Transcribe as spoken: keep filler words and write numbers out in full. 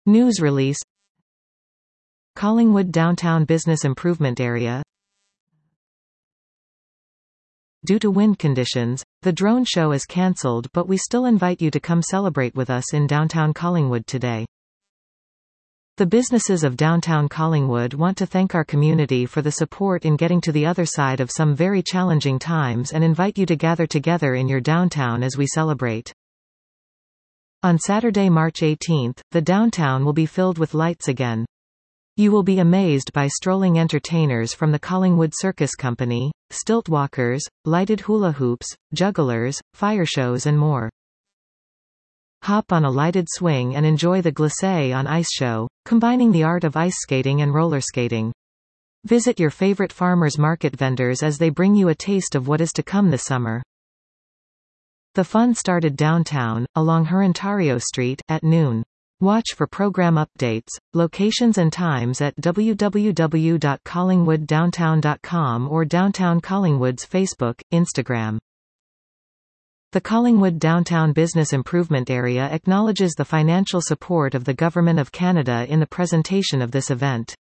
News release. Collingwood Downtown Business Improvement Area. Due to wind conditions, the drone show is cancelled, but we still invite you to come celebrate with us in downtown Collingwood today. The businesses of downtown Collingwood want to thank our community for the support in getting to the other side of some very challenging times and invite you to gather together in your downtown as we celebrate. On Saturday, March eighteenth, the downtown will be filled with lights again. You will be amazed by strolling entertainers from the Collingwood Circus Company, stilt walkers, lighted hula hoops, jugglers, fire shows and more. Hop on a lighted swing and enjoy the Glacé on Ice show, combining the art of ice skating and roller skating. Visit your favorite farmers market vendors as they bring you a taste of what is to come this summer. The fun started downtown, along Hurontario Street, at noon. Watch for program updates, locations and times at w w w dot collingwood downtown dot com or Downtown Collingwood's Facebook, Instagram. The Collingwood Downtown Business Improvement Area acknowledges the financial support of the Government of Canada in the presentation of this event.